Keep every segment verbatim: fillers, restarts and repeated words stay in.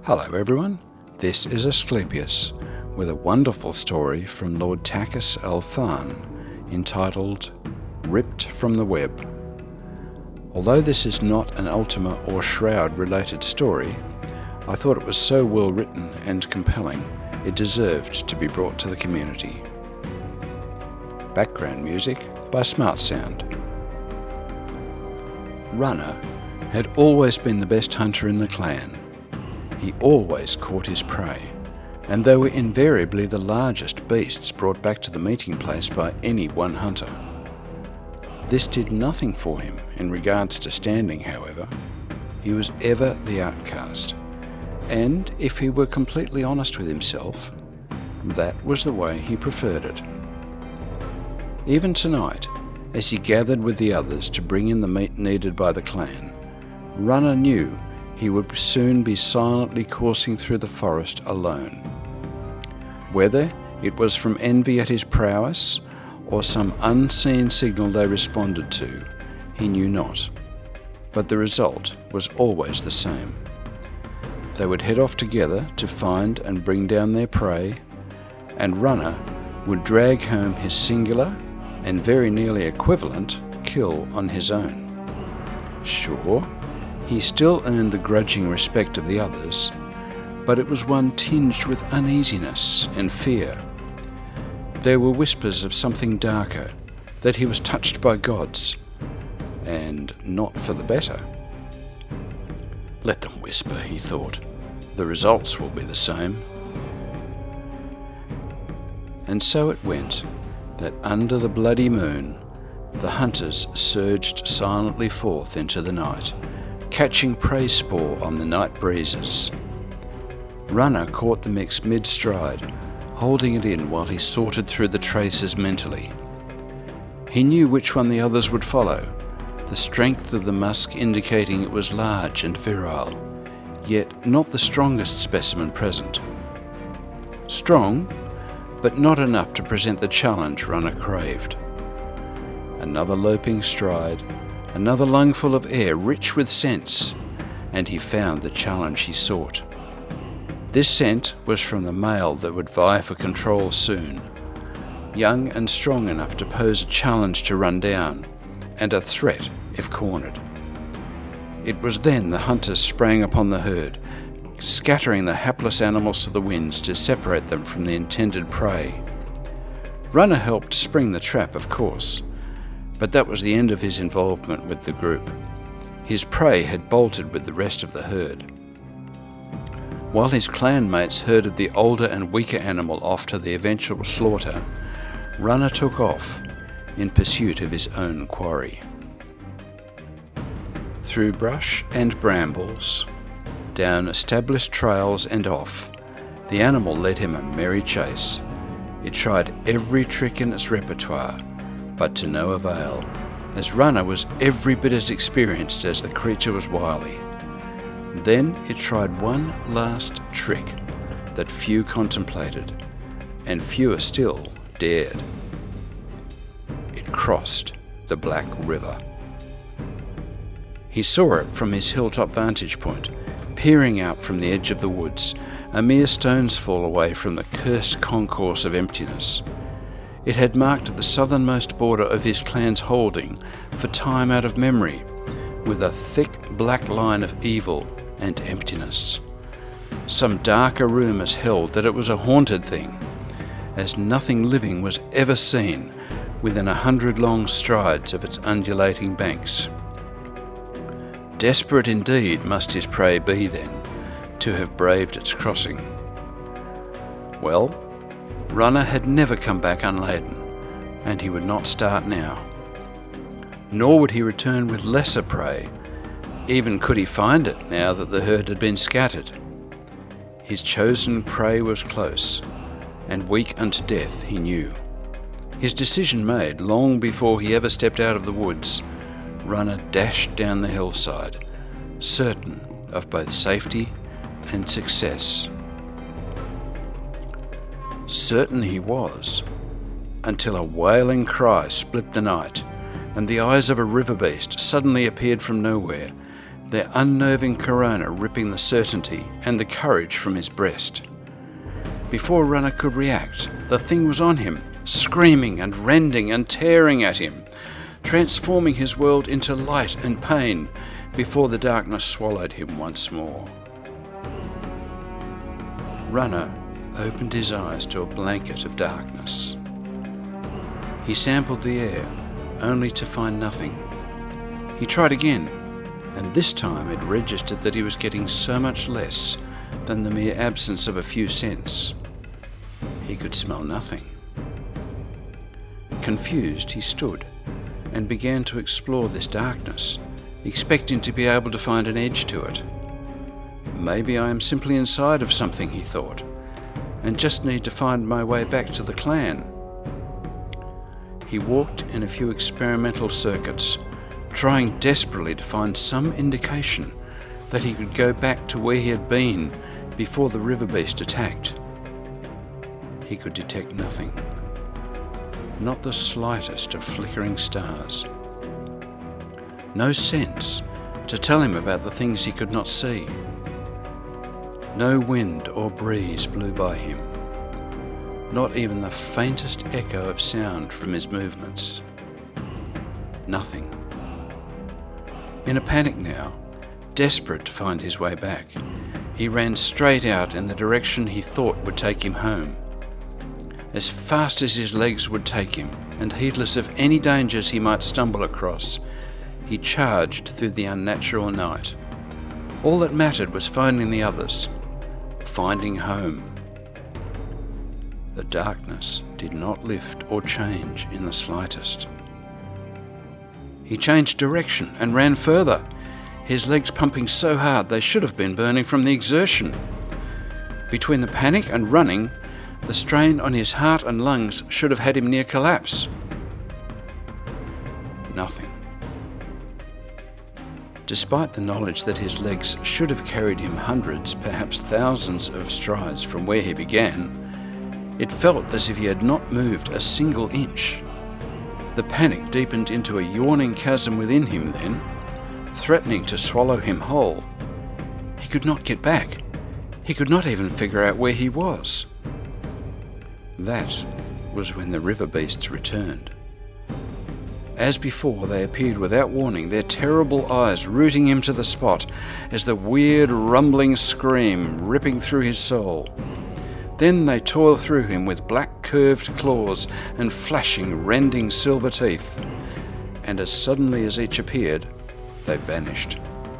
Hello everyone, this is Asclepius with a wonderful story from Lord Takis Al-Than entitled Ripped from the Web. Although this is not an Ultima or Shroud related story, I thought it was so well written and compelling it deserved to be brought to the community. Background music by Smart Sound. Runner had always been the best hunter in the clan. He always caught his prey, and they were invariably the largest beasts brought back to the meeting place by any one hunter. This did nothing for him in regards to standing, however. He was ever the outcast, and if he were completely honest with himself, that was the way he preferred it. Even tonight, as he gathered with the others to bring in the meat needed by the clan, Runner knew he would soon be silently coursing through the forest alone. Whether it was from envy at his prowess or some unseen signal they responded to, he knew not. But the result was always the same. They would head off together to find and bring down their prey, and Runner would drag home his singular and very nearly equivalent kill on his own. Sure, he still earned the grudging respect of the others, but it was one tinged with uneasiness and fear. There were whispers of something darker, that he was touched by gods, and not for the better. Let them whisper, he thought. The results will be the same. And so it went, that under the bloody moon, the hunters surged silently forth into the night, catching prey spoor on the night breezes. Runner caught the mix mid-stride, holding it in while he sorted through the traces mentally. He knew which one the others would follow, the strength of the musk indicating it was large and virile, yet not the strongest specimen present. Strong, but not enough to present the challenge Runner craved. Another loping stride, another lungful of air rich with scents, and he found the challenge he sought. This scent was from the male that would vie for control soon, young and strong enough to pose a challenge to run down, and a threat if cornered. It was then the hunters sprang upon the herd, scattering the hapless animals to the winds to separate them from the intended prey. Runner helped spring the trap, of course, but that was the end of his involvement with the group. His prey had bolted with the rest of the herd. While his clanmates herded the older and weaker animal off to the eventual slaughter, Runner took off in pursuit of his own quarry. Through brush and brambles, down established trails and off, the animal led him a merry chase. It tried every trick in its repertoire, but to no avail, as Runner was every bit as experienced as the creature was wily. Then it tried one last trick that few contemplated, and fewer still dared. It crossed the Black River. He saw it from his hilltop vantage point, peering out from the edge of the woods, a mere stone's fall away from the cursed concourse of emptiness. It had marked the southernmost border of his clan's holding for time out of memory, with a thick black line of evil and emptiness. Some darker rumours held that it was a haunted thing, as nothing living was ever seen within a hundred long strides of its undulating banks. Desperate indeed must his prey be then, to have braved its crossing. Well, Runner had never come back unladen, and he would not start now. Nor would he return with lesser prey, even could he find it now that the herd had been scattered. His chosen prey was close, and weak unto death he knew. His decision made long before he ever stepped out of the woods, Runner dashed down the hillside, certain of both safety and success. Certain he was, until a wailing cry split the night, and the eyes of a river beast suddenly appeared from nowhere, their unnerving corona ripping the certainty and the courage from his breast. Before Runner could react, the thing was on him, screaming and rending and tearing at him, transforming his world into light and pain before the darkness swallowed him once more. Runner opened his eyes to a blanket of darkness. He sampled the air, only to find nothing. He tried again, and this time it registered that he was getting so much less than the mere absence of a few scents. He could smell nothing. Confused, he stood and began to explore this darkness, expecting to be able to find an edge to it. Maybe I am simply inside of something, he thought, and just need to find my way back to the clan. He walked in a few experimental circuits, trying desperately to find some indication that he could go back to where he had been before the river beast attacked. He could detect nothing, not the slightest of flickering stars. No sense to tell him about the things he could not see. No wind or breeze blew by him, not even the faintest echo of sound from his movements. Nothing. In a panic now, desperate to find his way back, he ran straight out in the direction he thought would take him home. As fast as his legs would take him, and heedless of any dangers he might stumble across, he charged through the unnatural night. All that mattered was finding the others, finding home. The darkness did not lift or change in the slightest. He changed direction and ran further, his legs pumping so hard they should have been burning from the exertion. Between the panic and running, the strain on his heart and lungs should have had him near collapse. Nothing. Despite the knowledge that his legs should have carried him hundreds, perhaps thousands of strides from where he began, it felt as if he had not moved a single inch. The panic deepened into a yawning chasm within him then, threatening to swallow him whole. He could not get back. He could not even figure out where he was. That was when the river beasts returned. As before, they appeared without warning, their terrible eyes rooting him to the spot as the weird rumbling scream ripping through his soul. Then they tore through him with black curved claws and flashing, rending silver teeth. And as suddenly as each appeared, they vanished.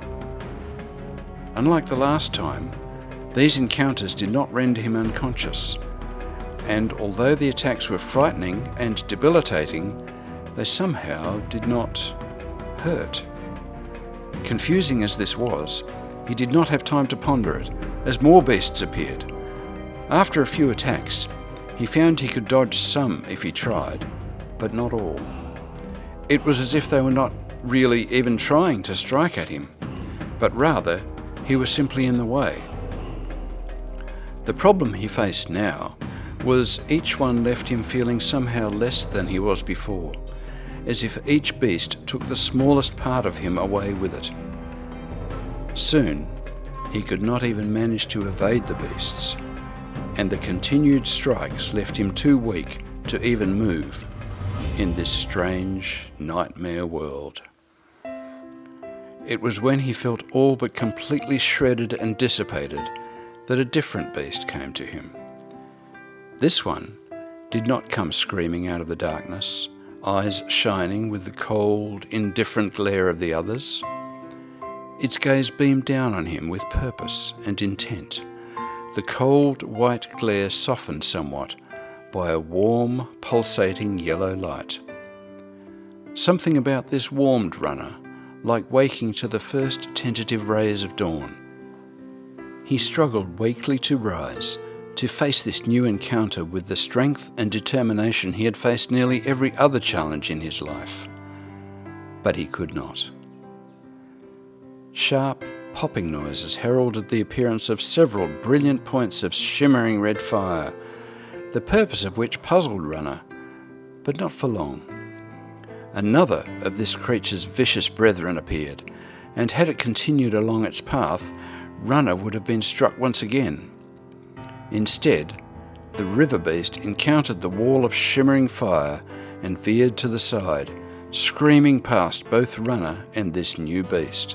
Unlike the last time, these encounters did not render him unconscious. And although the attacks were frightening and debilitating, they somehow did not hurt. Confusing as this was, he did not have time to ponder it, as more beasts appeared. After a few attacks, he found he could dodge some if he tried, but not all. It was as if they were not really even trying to strike at him, but rather he was simply in the way. The problem he faced now was each one left him feeling somehow less than he was before, as if each beast took the smallest part of him away with it. Soon, he could not even manage to evade the beasts, and the continued strikes left him too weak to even move in this strange nightmare world. It was when he felt all but completely shredded and dissipated that a different beast came to him. This one did not come screaming out of the darkness, eyes shining with the cold, indifferent glare of the others. Its gaze beamed down on him with purpose and intent, the cold white glare softened somewhat by a warm, pulsating yellow light. Something about this warmed Runner, like waking to the first tentative rays of dawn. He struggled weakly to rise, to face this new encounter with the strength and determination he had faced nearly every other challenge in his life. But he could not. Sharp, popping noises heralded the appearance of several brilliant points of shimmering red fire, the purpose of which puzzled Runner, but not for long. Another of this creature's vicious brethren appeared, and had it continued along its path, Runner would have been struck once again. Instead, the river beast encountered the wall of shimmering fire and veered to the side, screaming past both Runner and this new beast.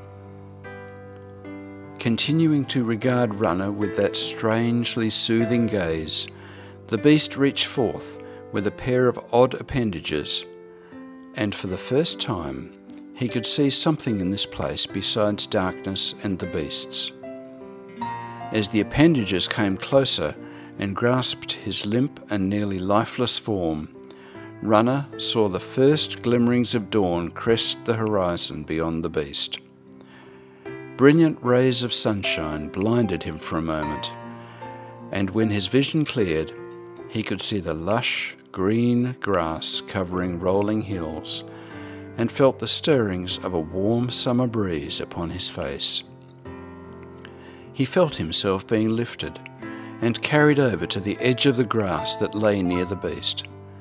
Continuing to regard Runner with that strangely soothing gaze, the beast reached forth with a pair of odd appendages, and for the first time he could see something in this place besides darkness and the beasts. As the appendages came closer and grasped his limp and nearly lifeless form, Runner saw the first glimmerings of dawn crest the horizon beyond the beast. Brilliant rays of sunshine blinded him for a moment, and when his vision cleared, he could see the lush, green grass covering rolling hills, and felt the stirrings of a warm summer breeze upon his face. He felt himself being lifted and carried over to the edge of the grass that lay near the beast.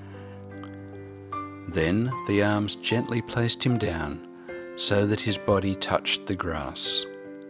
Then the arms gently placed him down so that his body touched the grass.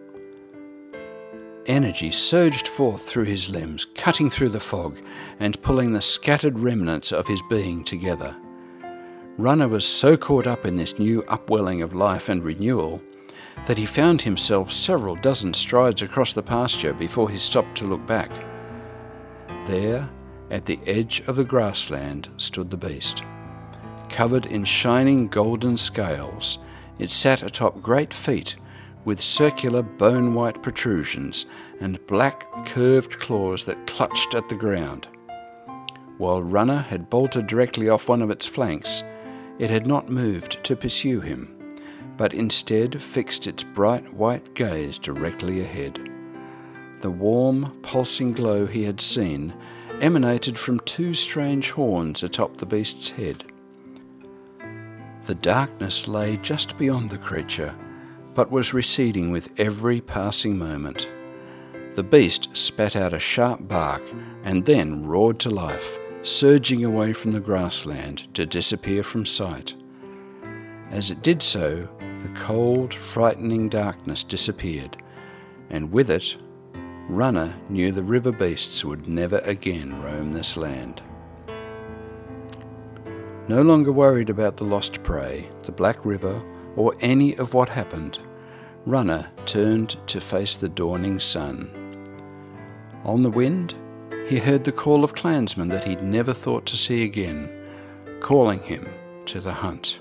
Energy surged forth through his limbs, cutting through the fog and pulling the scattered remnants of his being together. Runner was so caught up in this new upwelling of life and renewal that he found himself several dozen strides across the pasture before he stopped to look back. There, at the edge of the grassland, stood the beast. Covered in shining golden scales, it sat atop great feet with circular bone-white protrusions and black curved claws that clutched at the ground. While Runner had bolted directly off one of its flanks, it had not moved to pursue him, but instead fixed its bright white gaze directly ahead. The warm, pulsing glow he had seen emanated from two strange horns atop the beast's head. The darkness lay just beyond the creature, but was receding with every passing moment. The beast spat out a sharp bark and then roared to life, surging away from the grassland to disappear from sight. As it did so, the cold, frightening darkness disappeared, and with it, Runner knew the river beasts would never again roam this land. No longer worried about the lost prey, the Black River, or any of what happened, Runner turned to face the dawning sun. On the wind, he heard the call of clansmen that he'd never thought to see again, calling him to the hunt.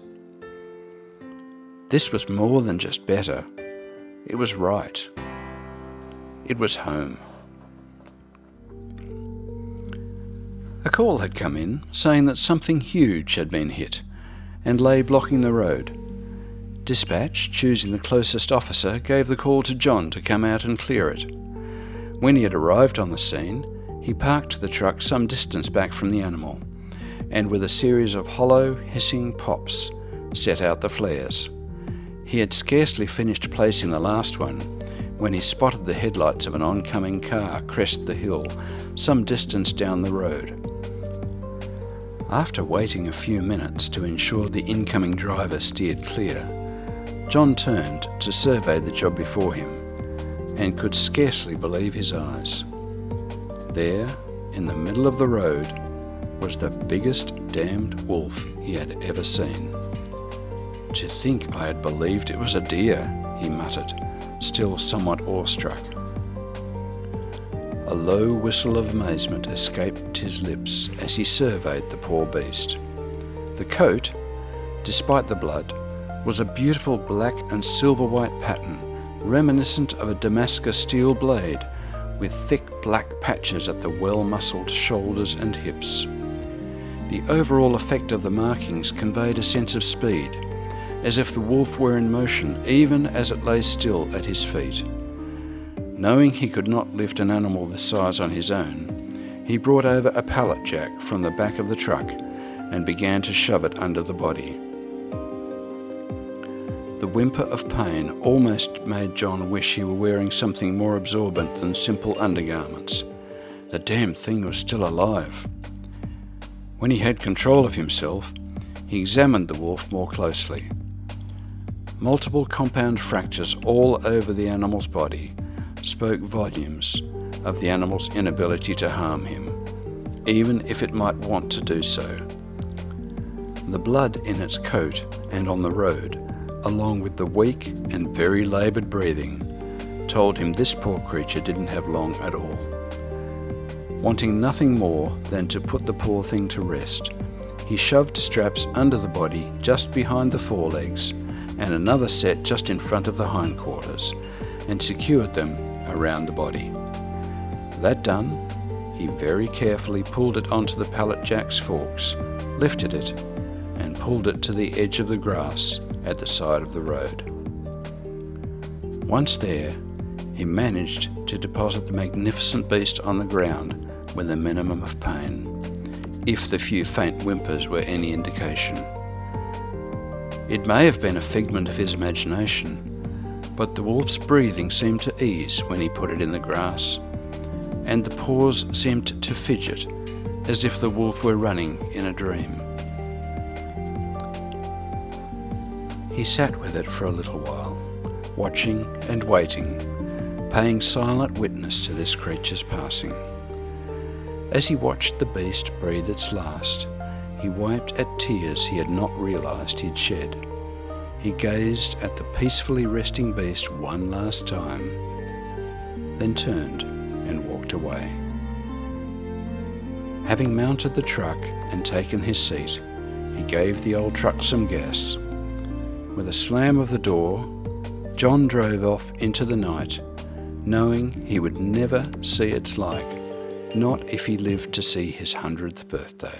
This was more than just better. It was right. It was home. A call had come in saying that something huge had been hit and lay blocking the road. Dispatch, choosing the closest officer, gave the call to John to come out and clear it. When he had arrived on the scene, he parked the truck some distance back from the animal, and with a series of hollow, hissing pops, set out the flares. He had scarcely finished placing the last one when he spotted the headlights of an oncoming car crest the hill some distance down the road. After waiting a few minutes to ensure the incoming driver steered clear, John turned to survey the job before him and could scarcely believe his eyes. There, in the middle of the road, was the biggest damned wolf he had ever seen. To think I had believed it was a deer, he muttered, still somewhat awestruck. A low whistle of amazement escaped his lips as he surveyed the poor beast. The coat, despite the blood, was a beautiful black and silver-white pattern, reminiscent of a Damascus steel blade, with thick black patches at the well-muscled shoulders and hips. The overall effect of the markings conveyed a sense of speed, as if the wolf were in motion even as it lay still at his feet. Knowing he could not lift an animal this size on his own, he brought over a pallet jack from the back of the truck and began to shove it under the body. The whimper of pain almost made John wish he were wearing something more absorbent than simple undergarments. The damn thing was still alive. When he had control of himself, he examined the wolf more closely. multiple compound fractures all over the animal's body spoke volumes of the animal's inability to harm him, even if it might want to do so. The blood in its coat and on the road, along with the weak and very laboured breathing, told him this poor creature didn't have long at all. Wanting nothing more than to put the poor thing to rest, he shoved straps under the body just behind the forelegs and another set just in front of the hindquarters, and secured them around the body. That done, he very carefully pulled it onto the pallet jack's forks, lifted it, and pulled it to the edge of the grass at the side of the road. Once there, he managed to deposit the magnificent beast on the ground with a minimum of pain, if the few faint whimpers were any indication. It may have been a figment of his imagination, but the wolf's breathing seemed to ease when he put it in the grass, and the paws seemed to fidget as if the wolf were running in a dream. He sat with it for a little while, watching and waiting, paying silent witness to this creature's passing. As he watched the beast breathe its last, he wiped at tears he had not realised he'd shed. He gazed at the peacefully resting beast one last time, then turned and walked away. Having mounted the truck and taken his seat, he gave the old truck some gas. With a slam of the door, John drove off into the night, knowing he would never see its like, not if he lived to see his hundredth birthday.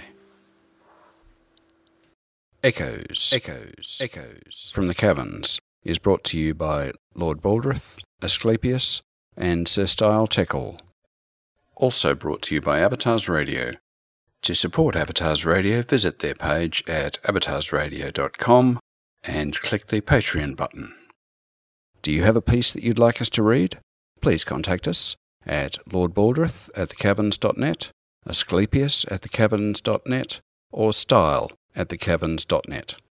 Echoes, Echoes, Echoes from the Caverns is brought to you by Lord Baldrith, Asclepius, and Sir Style Teckle. Also brought to you by Avatars Radio. To support Avatars Radio, visit their page at avatars radio dot com and click the Patreon button. Do you have a piece that you'd like us to read? Please contact us at Lord Baldrith at the caverns dot net, Asclepius at the caverns dot net, or Style at the caverns dot net.